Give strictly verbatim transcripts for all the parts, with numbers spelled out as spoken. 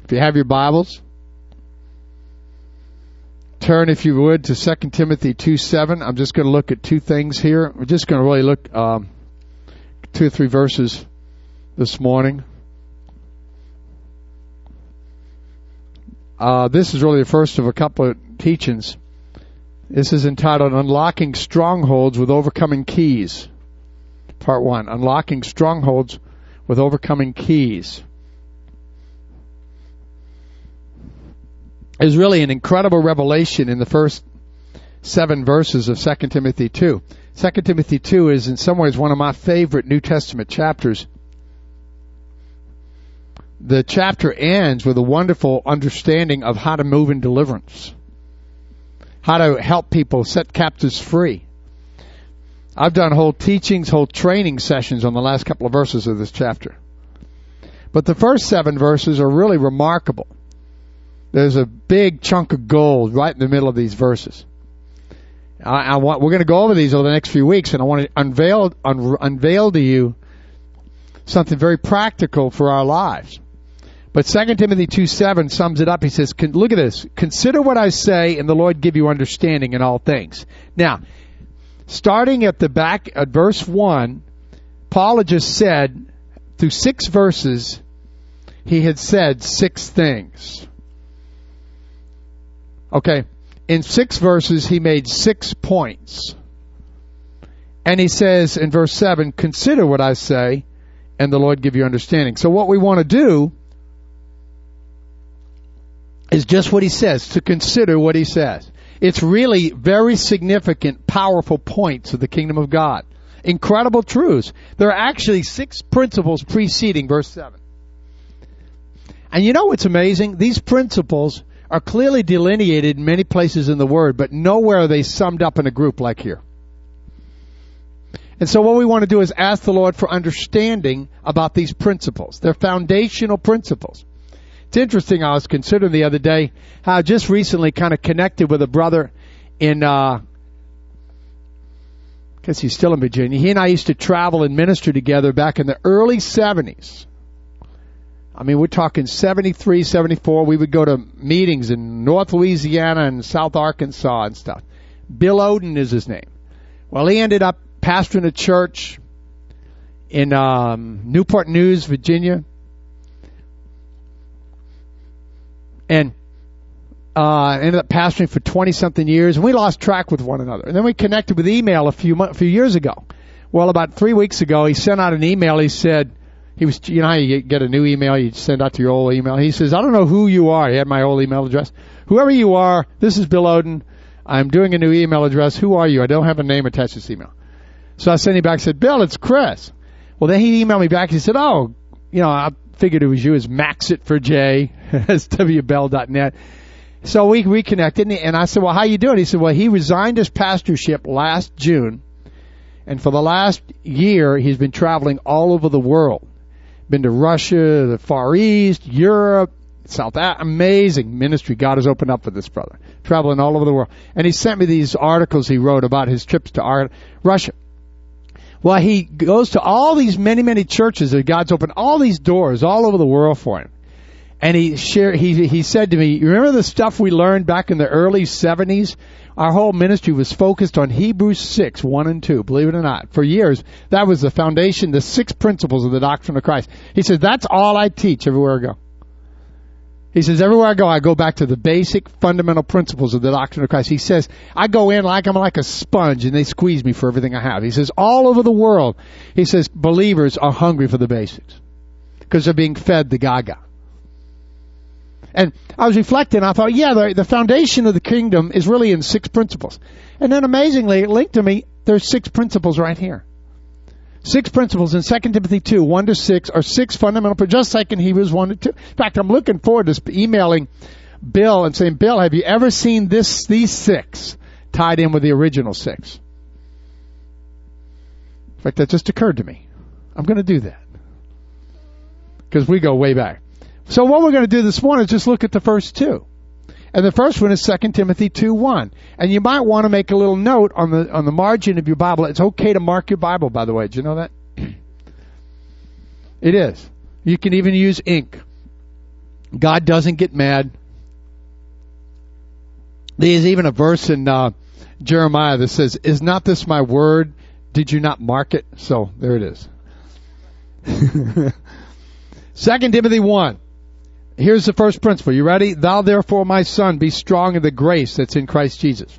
If you have your Bibles, turn, if you would, to Second Timothy two seven. I'm just going to look at two things here. We're just going to really look um, two or three verses this morning. Uh, this is really the first of a couple of teachings. This is entitled Unlocking Strongholds with Overcoming Keys. Part one, Unlocking Strongholds with Overcoming Keys. There's really an incredible revelation in the first seven verses of Second Timothy two. Second Timothy two is in some ways one of my favorite New Testament chapters. The chapter ends with a wonderful understanding of how to move in deliverance, how to help people set captives free. I've done whole teachings, whole training sessions on the last couple of verses of this chapter. But the first seven verses are really remarkable. There's a big chunk of gold right in the middle of these verses. I, I want, we're going to go over these over the next few weeks, and I want to unveil, un, unveil to you something very practical for our lives. But Second Timothy two seven sums it up. He says, look at this. Consider what I say, and the Lord give you understanding in all things. Now, starting at the back at verse one, Paul had just said, through six verses, he had said six things. Okay, in six verses, he made six points. And he says in verse seven, consider what I say, and the Lord give you understanding. So what we want to do is just what he says, to consider what he says. It's really very significant, powerful points of the kingdom of God. Incredible truths. There are actually six principles preceding verse seven. And you know what's amazing? These principles are clearly delineated in many places in the Word, but nowhere are they summed up in a group like here. And so what we want to do is ask the Lord for understanding about these principles. They're foundational principles. It's interesting, I was considering the other day how I just recently kind of connected with a brother in, uh, I guess he's still in Virginia. He and I used to travel and minister together back in the early seventies. I mean, we're talking seventy-three, seventy-four. We would go to meetings in North Louisiana and South Arkansas and stuff. Bill Oden is his name. Well, he ended up pastoring a church in um, Newport News, Virginia. And uh, ended up pastoring for twenty-something years. And we lost track with one another. And then we connected with email a few, a few years ago. Well, about three weeks ago, he sent out an email. He said, He was, you know how you get a new email, you send out to your old email. He says, I don't know who you are. He had my old email address. Whoever you are, this is Bill Oden. I'm doing a new email address. Who are you? I don't have a name attached to this email. So I sent him back and said, Bill, it's Chris. Well, then he emailed me back. He said, oh, you know, I figured it was you. It's Maxit for J, S W Bell dot net. So we reconnected, and I said, well, how you doing? He said, well, he resigned his pastorship last June, and for the last year, he's been traveling all over the world. Been to Russia, the Far East, Europe, South Africa. Amazing ministry God has opened up for this brother. Traveling all over the world. And he sent me these articles he wrote about his trips to Ar- Russia. Well, he goes to all these many, many churches that God's opened all these doors all over the world for him. And he shared, he, he said to me, you remember the stuff we learned back in the early seventies? Our whole ministry was focused on Hebrews six, one and two, believe it or not. For years, that was the foundation, the six principles of the doctrine of Christ. He says, that's all I teach everywhere I go. He says, everywhere I go, I go back to the basic fundamental principles of the doctrine of Christ. He says, I go in like I'm like a sponge and they squeeze me for everything I have. He says, all over the world, he says, believers are hungry for the basics because they're being fed the gaga. And I was reflecting, I thought, yeah, the, the foundation of the kingdom is really in six principles. And then amazingly, it linked to me, there's six principles right here. Six principles in Second Timothy two, one to six, are six fundamental, just like in Hebrews one to two. In fact, I'm looking forward to emailing Bill and saying, Bill, have you ever seen this, these six tied in with the original six? In fact, that just occurred to me. I'm going to do that. Because we go way back. So what we're going to do this morning is just look at the first two. And the first one is Second Timothy two one. And you might want to make a little note on the on the margin of your Bible. It's okay to mark your Bible, by the way. Did you know that? It is. You can even use ink. God doesn't get mad. There's even a verse in uh, Jeremiah that says, "Is not this my word? Did you not mark it?" So there it is. Second Timothy one. Here's the first principle. You ready? Thou therefore, my son, be strong in the grace that's in Christ Jesus.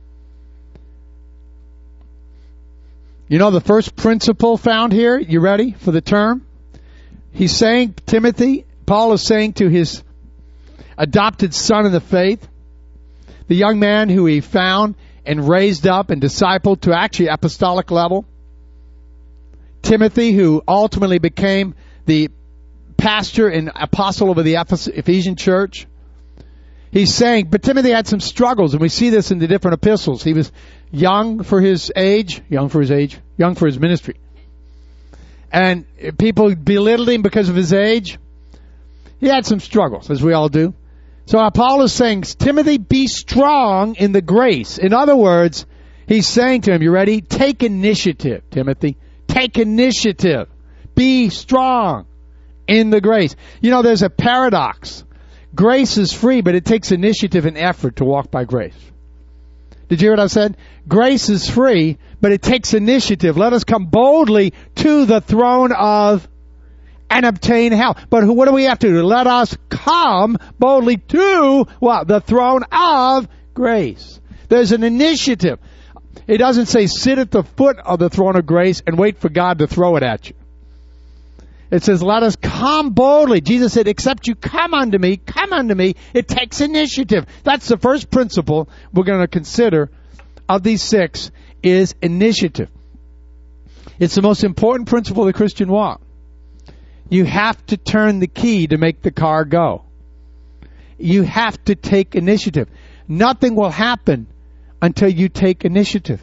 You know the first principle found here? You ready for the term? He's saying, Timothy, Paul is saying to his adopted son in the faith, the young man who he found and raised up and discipled to actually apostolic level, Timothy, who ultimately became the pastor and apostle over the Ephesian church. He's saying, but Timothy had some struggles, and we see this in the different epistles. He was young for his age, young for his age, young for his ministry. And people belittled him because of his age. He had some struggles, as we all do. So Paul is saying, Timothy, be strong in the grace. In other words, he's saying to him, you ready? Take initiative, Timothy. Take initiative. Be strong in the grace. You know, there's a paradox. Grace is free, but it takes initiative and effort to walk by grace. Did you hear what I said? Grace is free, but it takes initiative. Let us come boldly to the throne of and obtain help. But what do we have to do? Let us come boldly to what? The throne of grace. There's an initiative. It doesn't say sit at the foot of the throne of grace and wait for God to throw it at you. It says, let us come boldly. Jesus said, except you come unto me, come unto me. It takes initiative. That's the first principle we're going to consider of these six is initiative. It's the most important principle of the Christian walk. You have to turn the key to make the car go. You have to take initiative. Nothing will happen until you take initiative.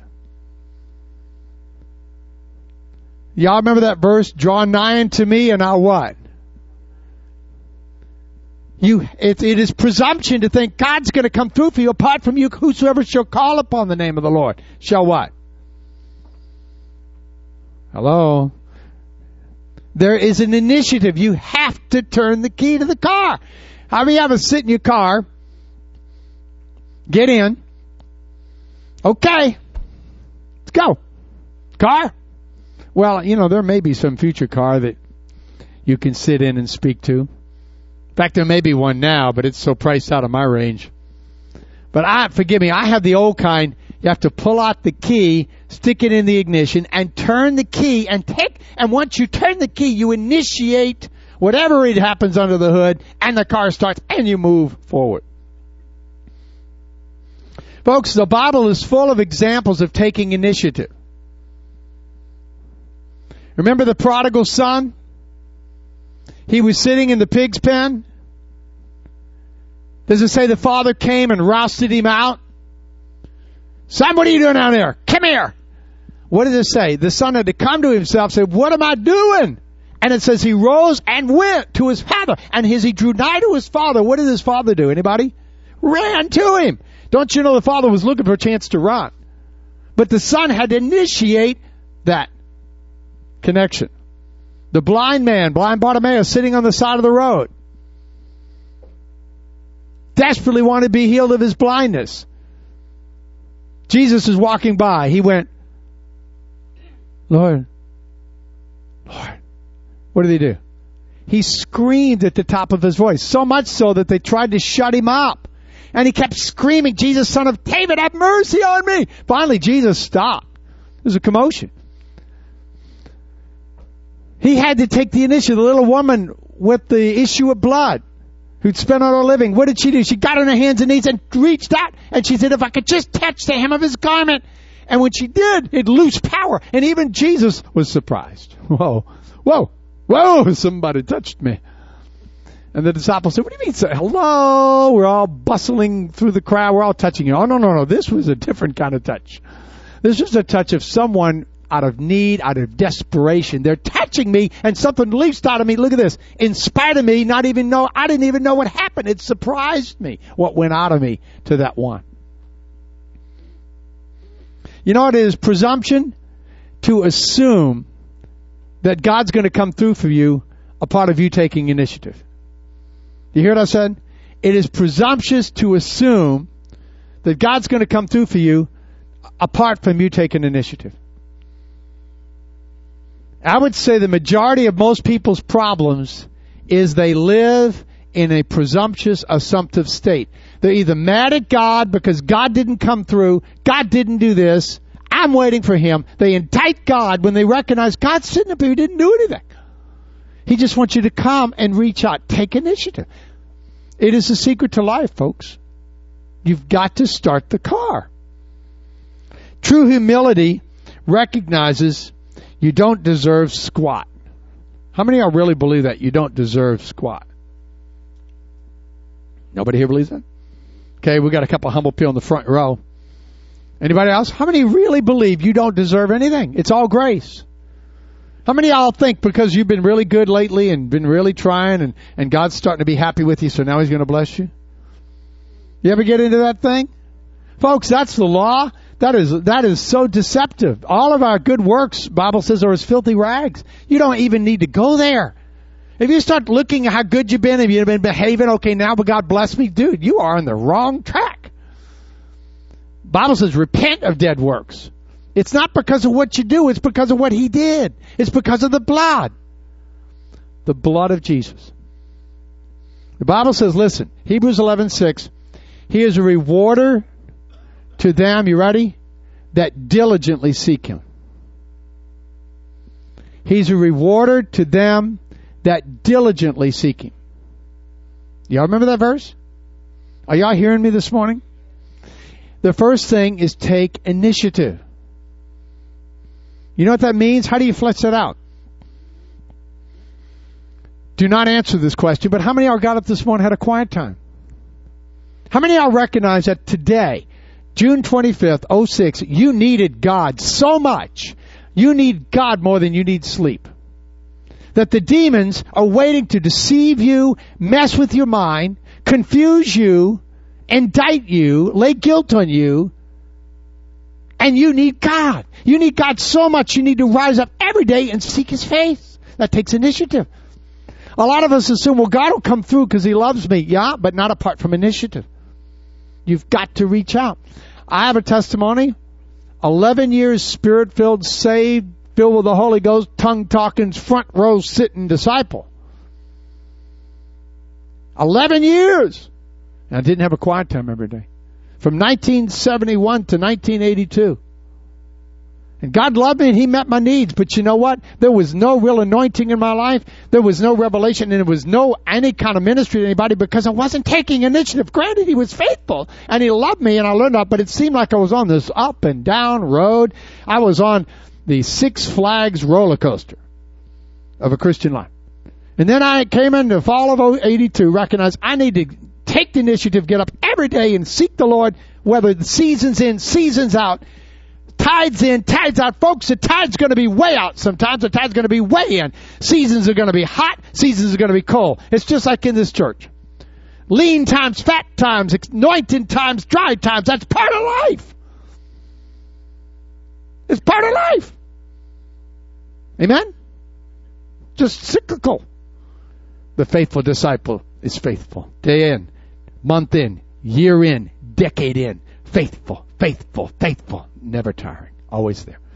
Y'all remember that verse? Draw nigh unto me and I'll what? You, it, it is presumption to think God's going to come through for you. Apart from you, whosoever shall call upon the name of the Lord shall what? Hello? There is an initiative. You have to turn the key to the car. How many of you ever sit in your car, get in, okay, let's go. Car? Well, you know, there may be some future car that you can sit in and speak to. In fact, there may be one now, but it's so priced out of my range. But I, forgive me, I have the old kind. You have to pull out the key, stick it in the ignition, and turn the key and take, and once you turn the key, you initiate whatever it happens under the hood, and the car starts, and you move forward. Folks, the Bible is full of examples of taking initiative. Remember the prodigal son? He was sitting in the pig's pen. Does it say the father came and rousted him out? Son, what are you doing down there? Come here. What does it say? The son had to come to himself and say, what am I doing? And it says he rose and went to his father. And as he drew nigh to his father, what did his father do? Anybody? Ran to him. Don't you know the father was looking for a chance to run? But the son had to initiate that connection. The blind man, blind Bartimaeus, sitting on the side of the road, desperately wanted to be healed of his blindness. Jesus is walking by. He went, Lord, Lord. What did he do? He screamed at the top of his voice, so much so that they tried to shut him up. And he kept screaming, Jesus, son of David, have mercy on me. Finally, Jesus stopped. There was a commotion. He had to take the initiative. The little woman with the issue of blood who'd spent all her living, what did she do? She got on her hands and knees and reached out, and she said, if I could just touch the hem of his garment. And when she did, it loosed power. And even Jesus was surprised. Whoa, whoa, whoa, somebody touched me. And the disciples said, what do you mean? So, hello, we're all bustling through the crowd. We're all touching you. Oh, no, no, no. This was a different kind of touch. This was a touch of someone out of need, out of desperation. They're touching me, and something leaps out of me. Look at this. In spite of me, not even know, I didn't even know what happened. It surprised me what went out of me to that one. You know what it is? Presumption to assume that God's going to come through for you, a part of you taking initiative. You hear what I said? It is presumptuous to assume that God's going to come through for you apart from you taking initiative. I would say the majority of most people's problems is they live in a presumptuous, assumptive state. They're either mad at God because God didn't come through, God didn't do this, I'm waiting for Him. They indict God when they recognize God's sitting up here, He didn't do anything. He just wants you to come and reach out. Take initiative. It is the secret to life, folks. You've got to start the car. True humility recognizes you don't deserve squat. How many of y'all really believe that? You don't deserve squat. Nobody here believes that? Okay, we got a couple of humble people in the front row. Anybody else? How many really believe you don't deserve anything? It's all grace. How many of y'all think because you've been really good lately and been really trying and, and God's starting to be happy with you, so now He's going to bless you? You ever get into that thing? Folks, that's the law. That is that is so deceptive. All of our good works, Bible says, are as filthy rags. You don't even need to go there. If you start looking at how good you've been, if you've been behaving, okay, now but God bless me, dude, you are on the wrong track. Bible says repent of dead works. It's not because of what you do, it's because of what He did. It's because of the blood. The blood of Jesus. The Bible says, listen, Hebrews eleven six, He is a rewarder to them, you ready? That diligently seek Him. He's a rewarder to them that diligently seek Him. Y'all remember that verse? Are y'all hearing me this morning? The first thing is take initiative. You know what that means? How do you flesh that out? Do not answer this question, but how many of y'all got up this morning and had a quiet time? How many of y'all recognize that today, June twenty-fifth, oh six, you needed God so much. You need God more than you need sleep. That the demons are waiting to deceive you, mess with your mind, confuse you, indict you, lay guilt on you, and you need God. You need God so much you need to rise up every day and seek His face. That takes initiative. A lot of us assume, well, God will come through because He loves me. Yeah, but not apart from initiative. You've got to reach out. I have a testimony. Eleven years Spirit-filled, saved, filled with the Holy Ghost, tongue-talking, front row sitting disciple. Eleven years. And I didn't have a quiet time every day. From nineteen seventy-one to nineteen eighty-two. And God loved me and He met my needs. But you know what? There was no real anointing in my life. There was no revelation and there was no any kind of ministry to anybody because I wasn't taking initiative. Granted, He was faithful and He loved me and I learned that, but it seemed like I was on this up and down road. I was on the Six Flags roller coaster of a Christian life. And then I came in the fall of eighty-two, recognized I need to take the initiative, get up every day and seek the Lord, whether the season's in, season's out, tide's in, tide's out. Folks, the tide's going to be way out sometimes. The tide's going to be way in. Seasons are going to be hot. Seasons are going to be cold. It's just like in this church. Lean times, fat times, anointing times, dry times. That's part of life. It's part of life. Amen? Just cyclical. The faithful disciple is faithful. Day in, month in, year in, decade in. Faithful, faithful, faithful. Never tiring. Always there.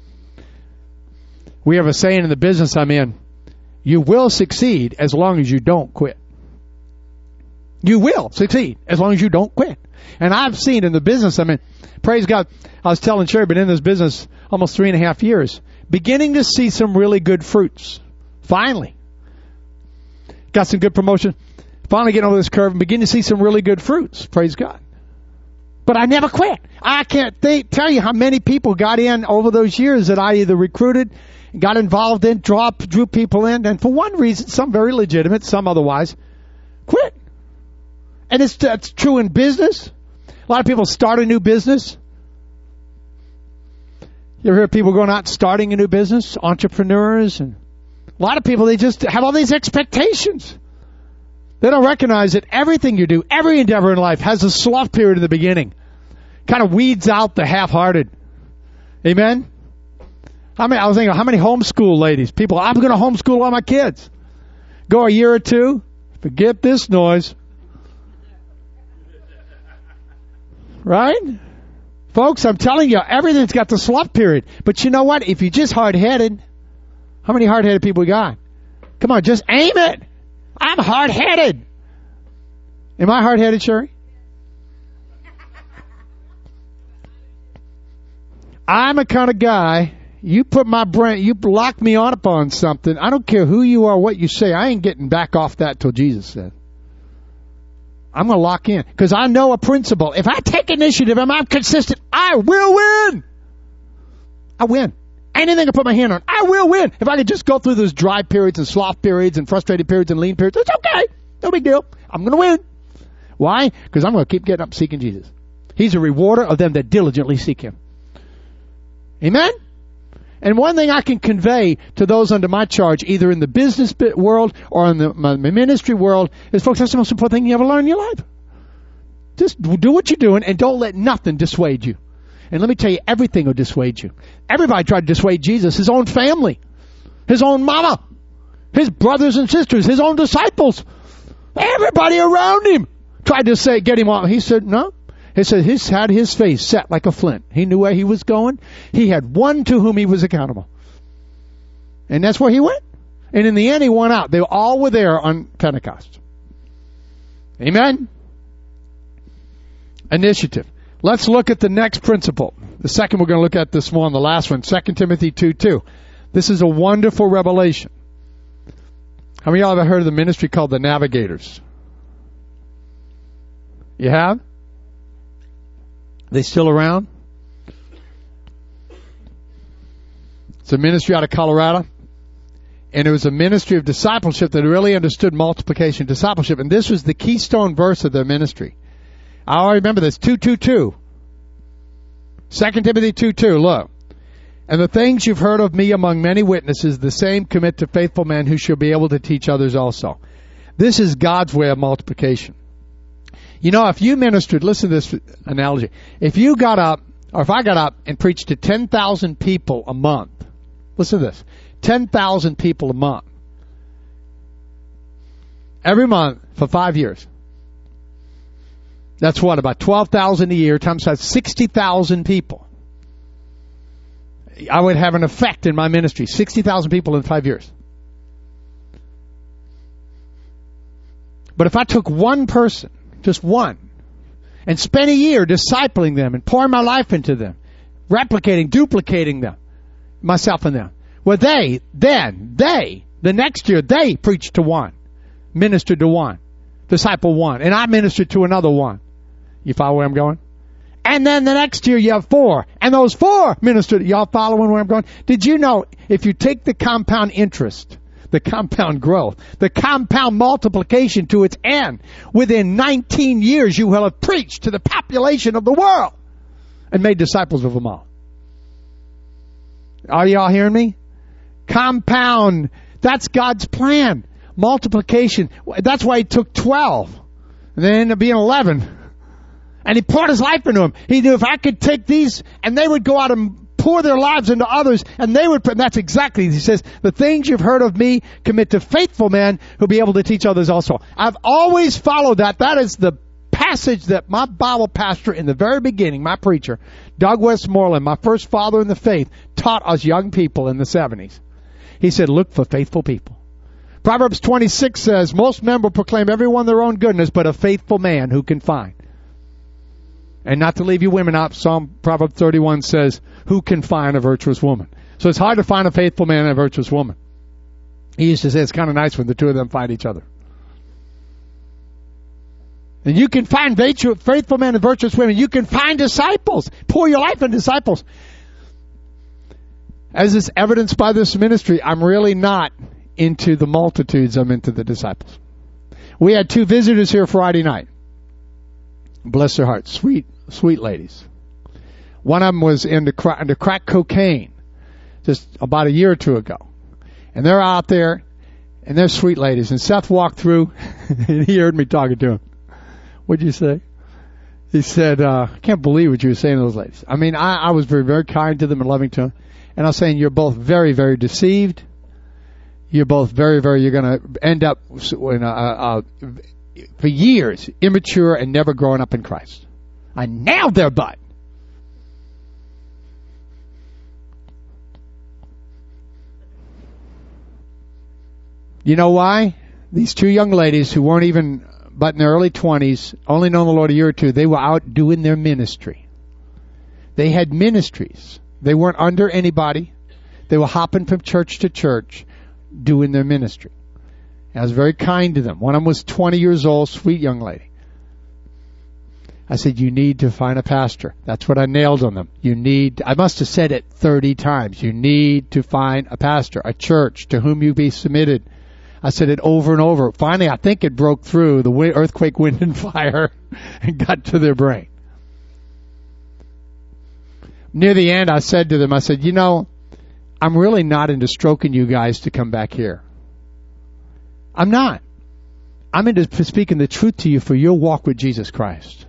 We have a saying in the business I'm in. You will succeed as long as you don't quit. You will succeed as long as you don't quit. And I've seen in the business, I mean, praise God, I was telling Sherry, been in this business almost three and a half years, beginning to see some really good fruits. Finally. Got some good promotion. Finally getting over this curve and beginning to see some really good fruits. Praise God. But I never quit. I can't think, tell you how many people got in over those years that I either recruited, got involved in, dropped, drew people in, and for one reason, some very legitimate, some otherwise, quit. And it's that's true in business. A lot of people start a new business. You ever hear people going out and starting a new business? Entrepreneurs. And a lot of people, they just have all these expectations. They don't recognize that everything you do, every endeavor in life has a slough period in the beginning. Kind of weeds out the half-hearted. Amen? How many, I was thinking, how many homeschool ladies? People, I'm going to homeschool all my kids. Go a year or two, Forget this noise. Right? Folks, I'm telling you, everything's got the slough period. But you know what? If you're just hard-headed, how many hard-headed people we got? Come on, just aim it. I'm hard-headed. Am I hard-headed, Sherry? I'm a kind of guy, you put my brain, you lock me on upon something, I don't care who you are, what you say, I ain't getting back off that till Jesus said. I'm going to lock in. Because I know a principle. If I take initiative and I'm consistent, I will win. I win. Anything I put my hand on, I will win. If I could just go through those dry periods and sloth periods and frustrated periods and lean periods, it's okay. No big deal. I'm going to win. Why? Because I'm going to keep getting up seeking Jesus. He's a rewarder of them that diligently seek Him. Amen? And one thing I can convey to those under my charge, either in the business world or in the my ministry world, is, folks, that's the most important thing you ever learn in your life. Just do what you're doing and don't let nothing dissuade you. And let me tell you, everything will dissuade you. Everybody tried to dissuade Jesus, his own family, his own mama, his brothers and sisters, his own disciples. Everybody around him tried to say, get him off. He said, no. He said he had his face set like a flint. He knew where he was going. He had one to whom he was accountable. And that's where he went. And in the end, he went out. They all were there on Pentecost. Amen? Initiative. Let's look at the next principle. The second we're going to look at this morning, the last one, Second Timothy two two. This is a wonderful revelation. How many of y'all ever heard of the ministry called the Navigators? You have? They still around? It's a ministry out of Colorado. And it was a ministry of discipleship that really understood multiplication discipleship. And this was the keystone verse of their ministry. I already remember this, two two two. Second Timothy two two, look. And the things you've heard of me among many witnesses, the same commit to faithful men who shall be able to teach others also. This is God's way of multiplication. You know, if you ministered, listen to this analogy. If you got up, or if I got up and preached to ten thousand people a month, listen to this, ten thousand people a month, every month for five years. That's what, about twelve thousand a year times sixty thousand people. I would have an effect in my ministry, sixty thousand people in five years. But if I took one person, just one, and spent a year discipling them and pouring my life into them, replicating, duplicating them, myself and them, well, they, then, they, the next year, they preached to one, ministered to one, disciple one, and I ministered to another one. You follow where I'm going? And then the next year you have four, and those four ministered. Y'all following where I'm going? Did you know if you take the compound interest, the compound growth, the compound multiplication to its end, within nineteen years you will have preached to the population of the world and made disciples of them all? Are y'all hearing me? Compound. That's God's plan. Multiplication. That's why he took twelve. And then ended up being eleven. And he poured his life into them. He knew if I could take these, and they would go out and pour their lives into others, and they would, and that's exactly, he says, the things you've heard of me, commit to faithful men who'll be able to teach others also. I've always followed that. That is the passage that my Bible pastor in the very beginning, my preacher, Doug Westmoreland, my first father in the faith, taught us young people in the seventies. He said, look for faithful people. Proverbs twenty-six says, most men will proclaim everyone their own goodness, but a faithful man who can find. And not to leave you women out, Psalm Proverbs thirty-one says, who can find a virtuous woman? So it's hard to find a faithful man and a virtuous woman. He used to say it's kind of nice when the two of them find each other. And you can find faithful men and virtuous women. You can find disciples. Pour your life in disciples. As is evidenced by this ministry, I'm really not into the multitudes. I'm into the disciples. We had two visitors here Friday night. Bless their hearts. Sweet, sweet ladies. One of them was into crack, into crack cocaine just about a year or two ago. And they're out there, and they're sweet ladies. And Seth walked through, and he heard me talking to him. What'd you say? He said, uh, I can't believe what you were saying to those ladies. I mean, I, I was very, very kind to them and loving to them. And I was saying, you're both very, very deceived. you're both very, very, you're going to end up in a, a, a, for years immature and never growing up in Christ. I nailed their butt. You know why? These two young ladies who weren't even but in their early twenties, only known the Lord a year or two, they were out doing their ministry. They had ministries. They weren't under anybody. They were hopping from church to church doing their ministry. I was very kind to them. One of them was twenty years old, sweet young lady. I said, you need to find a pastor. That's what I nailed on them. You need, I must have said it thirty times. You need to find a pastor, a church to whom you be submitted. I said it over and over. Finally, I think it broke through the earthquake, wind, and fire and got to their brain. Near the end, I said to them, I said, you know, I'm really not into stroking you guys to come back here. I'm not. I'm into speaking the truth to you for your walk with Jesus Christ.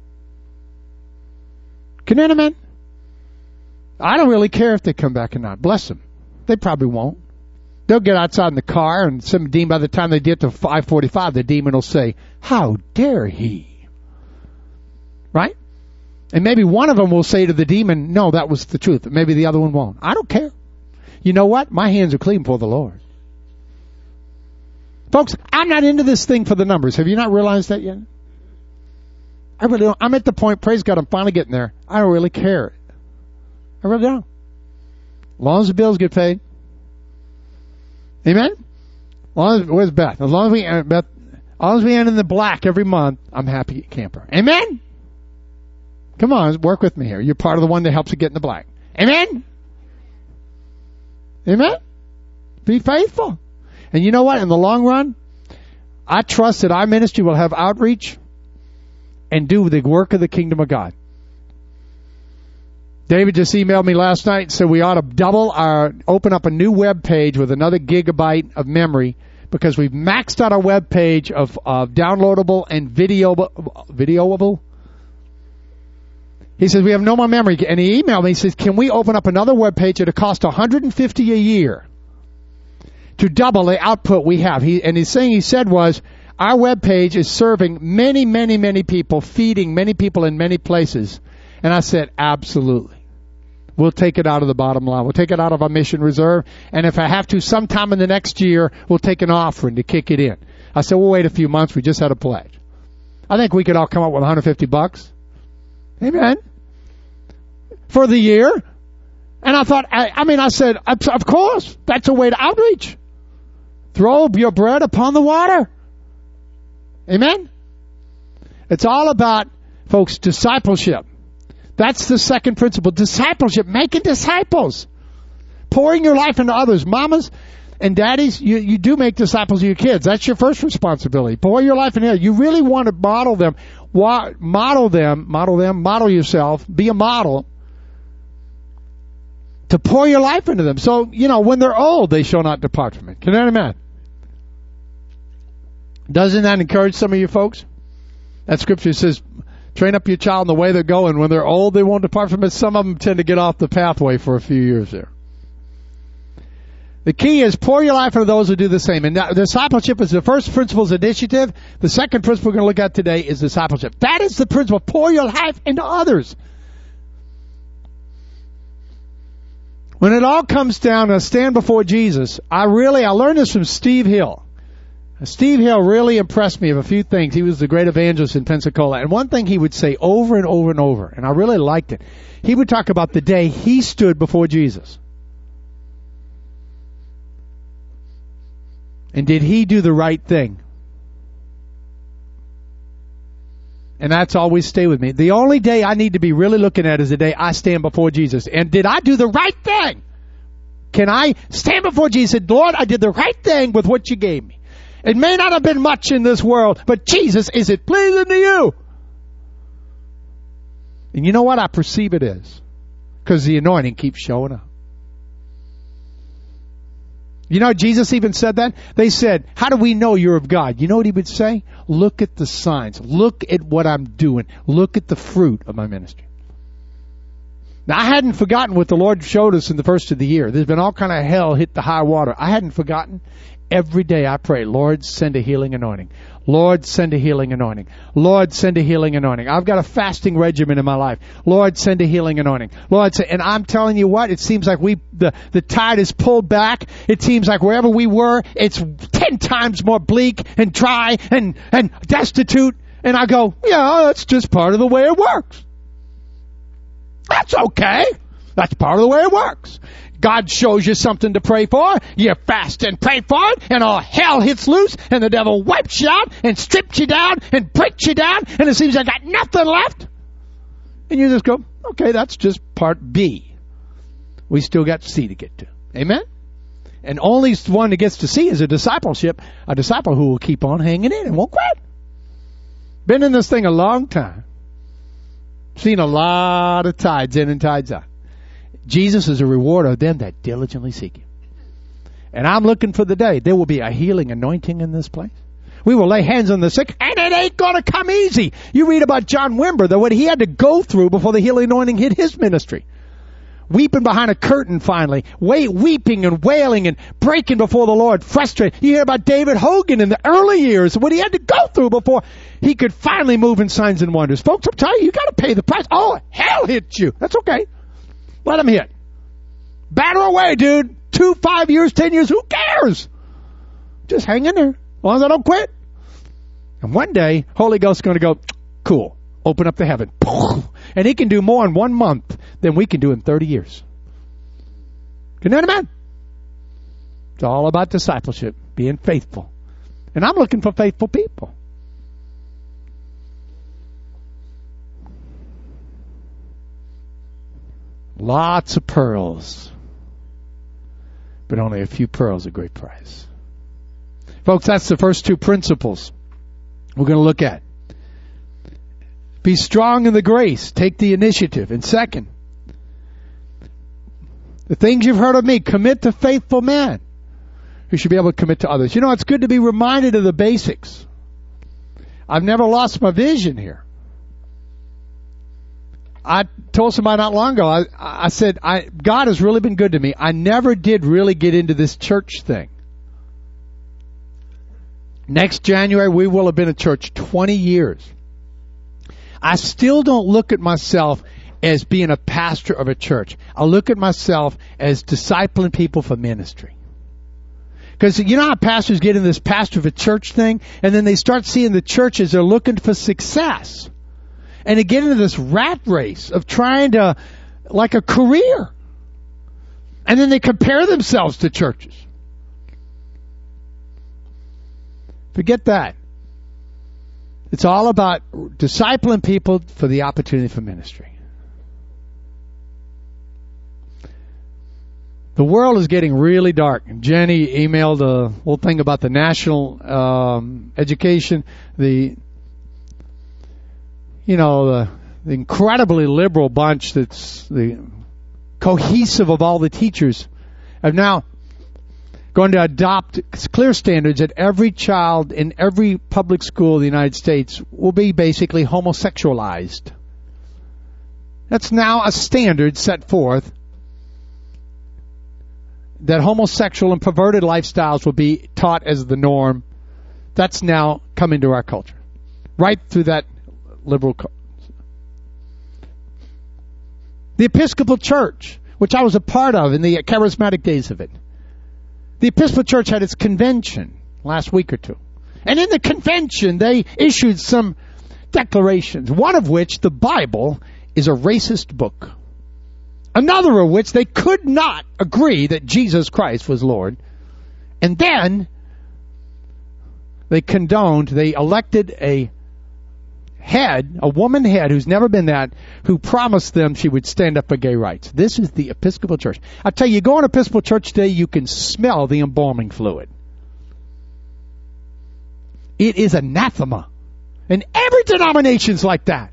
Can you imagine? I don't really care if they come back or not. Bless them. They probably won't. They'll get outside in the car, and some demon, by the time they get to five forty-five, the demon will say, how dare he? Right? And maybe one of them will say to the demon, no, that was the truth. Maybe the other one won't. I don't care. You know what? My hands are clean before the Lord. Folks, I'm not into this thing for the numbers. Have you not realized that yet? I really don't. I'm at the point, praise God, I'm finally getting there. I don't really care. I really don't. As long as the bills get paid. Amen? As long as, where's Beth? As long as we, uh, Beth, as long as we end in the black every month, I'm happy camper. Amen? Come on, work with me here. You're part of the one that helps you get in the black. Amen? Amen? Be faithful. And you know what? In the long run, I trust that our ministry will have outreach and do the work of the kingdom of God. David just emailed me last night and said we ought to double our, open up a new web page with another gigabyte of memory because we've maxed out our web page of, of downloadable and video, videoable. He says we have no more memory. And he emailed me, he says, can we open up another web page at a cost of one hundred fifty dollars a year to double the output we have? He, and his thing he said was, our web page is serving many, many, many people, feeding many people in many places. And I said, absolutely. We'll take it out of the bottom line. We'll take it out of our mission reserve. And if I have to, sometime in the next year, we'll take an offering to kick it in. I said, we'll wait a few months. We just had a pledge. I think we could all come up with one hundred fifty bucks. Amen. For the year. And I thought, I, I mean, I said, of course, that's a way to outreach. Throw your bread upon the water. Amen. It's all about, folks, discipleship. That's the second principle. Discipleship. Making disciples. Pouring your life into others. Mamas and daddies, you, you do make disciples of your kids. That's your first responsibility. Pour your life into others. You really want to model them. Model them. Model them. Model yourself. Be a model. To pour your life into them. So, you know, when they're old, they shall not depart from it. Can you amen? Doesn't that encourage some of you folks? That scripture says, train up your child in the way they're going. When they're old, they won't depart from it. Some of them tend to get off the pathway for a few years there. The key is pour your life into those who do the same. And now, discipleship is the first principle's initiative. The second principle we're going to look at today is discipleship. That is the principle. Pour your life into others. When it all comes down to stand before Jesus, I really, I learned this from Steve Hill. Steve Hill really impressed me of a few things. He was the great evangelist in Pensacola. And one thing he would say over and over and over, and I really liked it, he would talk about the day he stood before Jesus. And did he do the right thing? And that's always stay with me. The only day I need to be really looking at is the day I stand before Jesus. And did I do the right thing? Can I stand before Jesus and say, Lord, I did the right thing with what you gave me. It may not have been much in this world, but Jesus, is it pleasing to you? And you know what? I perceive it is. Because the anointing keeps showing up. You know, Jesus even said that. They said, how do we know you're of God? You know what he would say? Look at the signs. Look at what I'm doing. Look at the fruit of my ministry. Now, I hadn't forgotten what the Lord showed us in the first of the year. There's been all kind of hell hit the high water. I hadn't forgotten. Every day I pray, Lord, send a healing anointing. Lord, send a healing anointing. Lord, send a healing anointing. I've got a fasting regimen in my life. Lord, send a healing anointing. Lord, say, and I'm telling you what, it seems like we the, the tide is pulled back. It seems like wherever we were, it's ten times more bleak and dry and, and destitute. And I go, yeah, that's just part of the way it works. That's okay. That's part of the way it works. God shows you something to pray for, you fast and pray for it, and all hell hits loose, and the devil wipes you out, and strips you down, and breaks you down, and it seems like I got nothing left. And you just go, okay, that's just part B. We still got C to get to. Amen? And only one that gets to C is a discipleship, a disciple who will keep on hanging in and won't quit. Been in this thing a long time. Seen a lot of tides in and tides out. Jesus is a rewarder of them that diligently seek Him. And I'm looking for the day there will be a healing anointing in this place. We will lay hands on the sick, and it ain't going to come easy. You read about John Wimber, though, what he had to go through before the healing anointing hit his ministry. Weeping behind a curtain finally, wait, weeping and wailing and breaking before the Lord, frustrated. You hear about David Hogan in the early years, what he had to go through before he could finally move in signs and wonders. Folks, I'm telling you, you got to pay the price. Oh, hell hit you. That's okay. Let him hit. Batter away, dude. Two, five years, ten years, who cares? Just hang in there. As long as I don't quit. And one day, Holy Ghost's going to go, cool. Open up the heaven. And He can do more in one month than we can do in thirty years. Can you understand? It's all about discipleship, being faithful. And I'm looking for faithful people. Lots of pearls, but only a few pearls at great price. Folks, that's the first two principles we're going to look at. Be strong in the grace. Take the initiative. And second, the things you've heard of me, commit to faithful men who should be able to commit to others. You know, it's good to be reminded of the basics. I've never lost my vision here. I told somebody not long ago, I, I said, I, God has really been good to me. I never did really get into this church thing. Next January, we will have been a church twenty years. I still don't look at myself as being a pastor of a church. I look at myself as discipling people for ministry. Because you know how pastors get in this pastor of a church thing, and then they start seeing the churches are looking for success. And they get into this rat race of trying to, like a career. And then they compare themselves to churches. Forget that. It's all about discipling people for the opportunity for ministry. The world is getting really dark. Jenny emailed a whole thing about the national um, education, the you know, the, the incredibly liberal bunch that's the cohesive of all the teachers have now going to adopt clear standards that every child in every public school in the United States will be basically homosexualized. That's now a standard set forth that homosexual and perverted lifestyles will be taught as the norm. That's now come into our culture. Right through that liberal culture. The Episcopal Church, which I was a part of in the charismatic days of it. The Episcopal Church had its convention last week or two. And in the convention, they issued some declarations, one of which, the Bible, is a racist book. Another of which, they could not agree that Jesus Christ was Lord. And then, they condoned, they elected a head, a woman head who's never been that, who promised them she would stand up for gay rights. This is the Episcopal Church. I tell you, you go in Episcopal Church today, you can smell the embalming fluid. It is anathema. And every denomination's like that.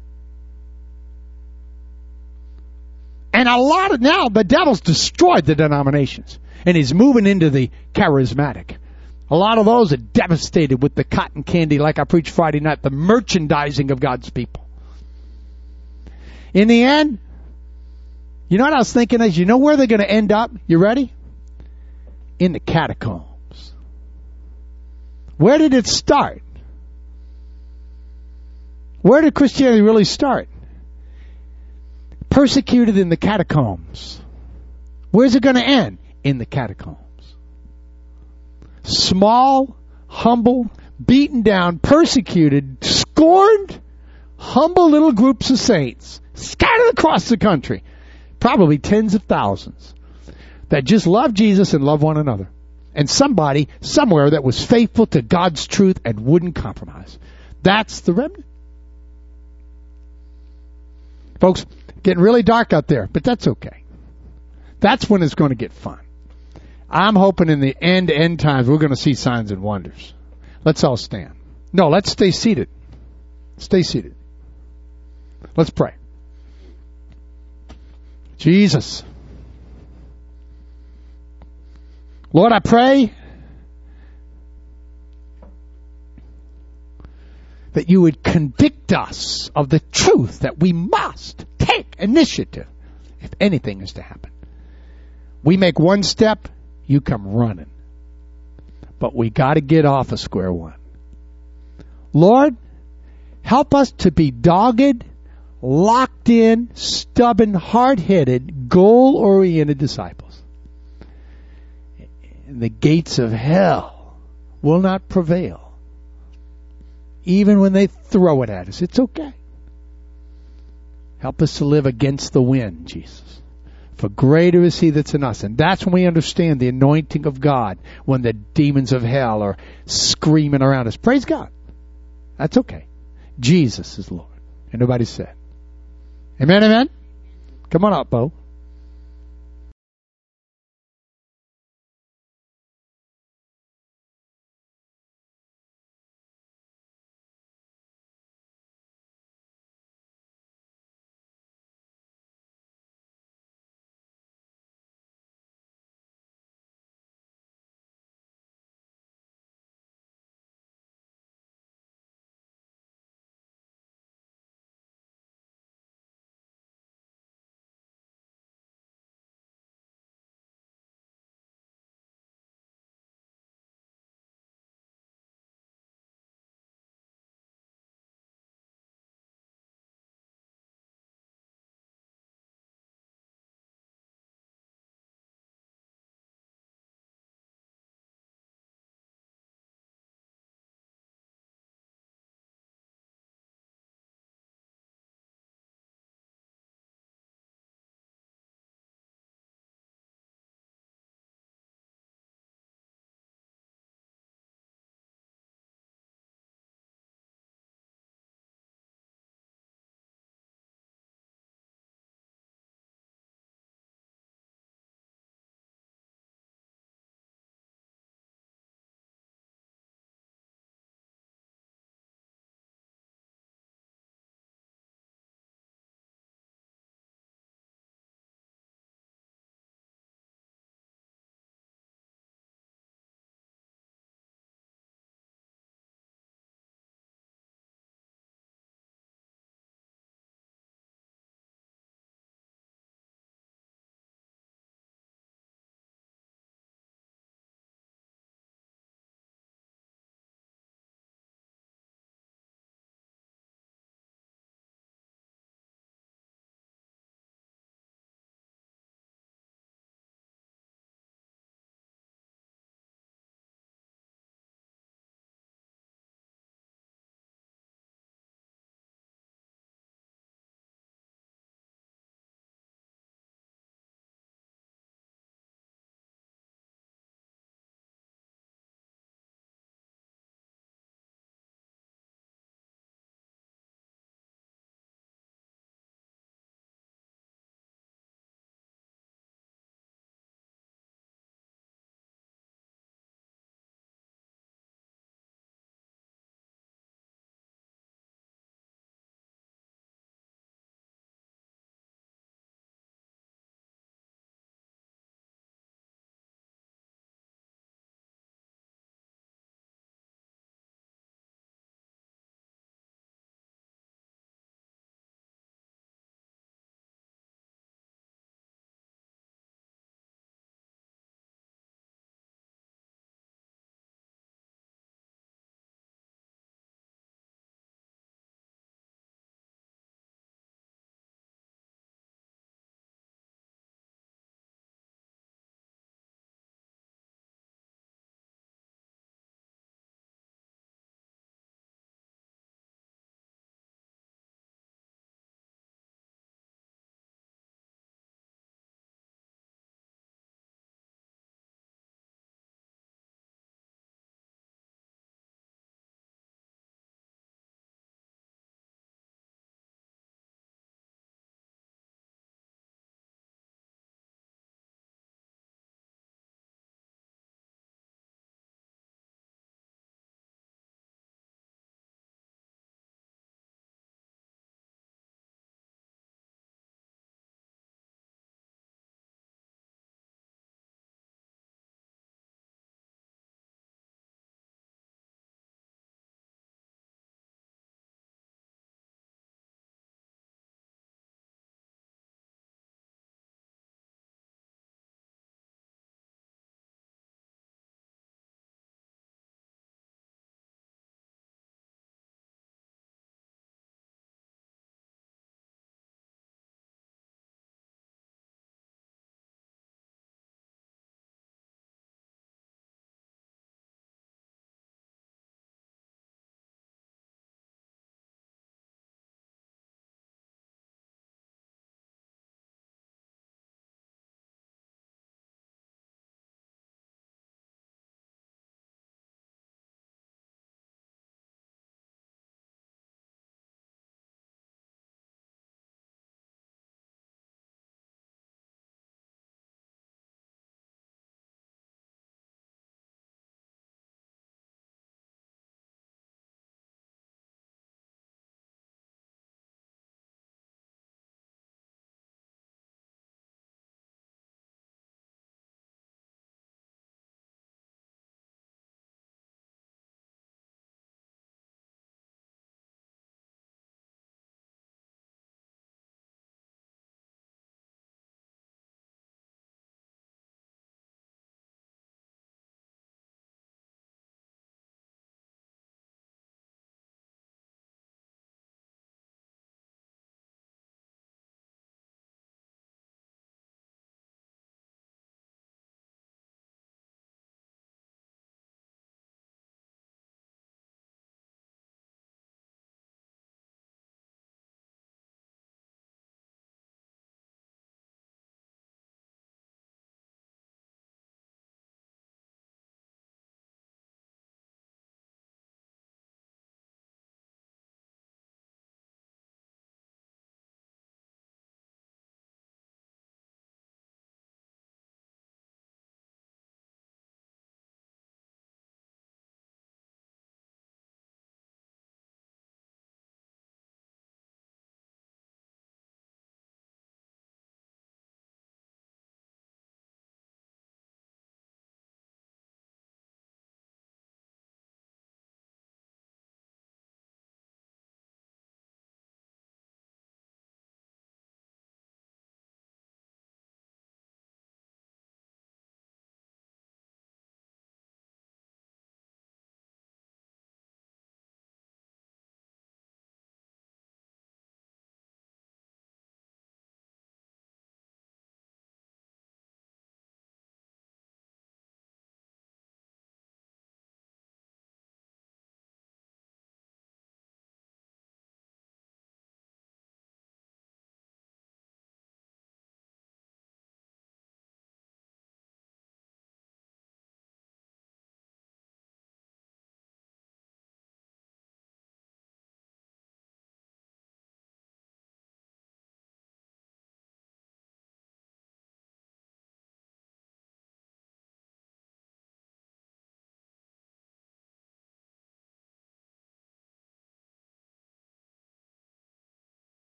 And a lot of now, the devil's destroyed the denominations. And he's moving into the charismatic. A lot of those are devastated with the cotton candy, like I preached Friday night, the merchandising of God's people. In the end, You know what I was thinking is, you know where they're going to end up? You ready? In the catacombs. Where did it start? Where did Christianity really start? Persecuted in the catacombs. Where's it going to end? In the catacombs. Small, humble, beaten down, persecuted, scorned, humble little groups of saints scattered across the country. Probably tens of thousands that just love Jesus and love one another. And somebody somewhere that was faithful to God's truth and wouldn't compromise. That's the remnant. Folks, getting really dark out there, but that's okay. That's when it's going to get fun. I'm hoping in the end, end times, we're going to see signs and wonders. Let's all stand. No, let's stay seated. Stay seated. Let's pray. Jesus. Lord, I pray that you would convict us of the truth that we must take initiative if anything is to happen. We make one step, you come running. But we got to get off of square one. Lord, help us to be dogged, locked in, stubborn, hard-headed, goal-oriented disciples. And the gates of hell will not prevail. Even when they throw it at us, it's okay. Help us to live against the wind, Jesus. For greater is he that's in us. And that's when we understand the anointing of God, when the demons of hell are screaming around us. Praise God. That's okay. Jesus is Lord. And nobody said. Amen, amen? Come on up, Bo.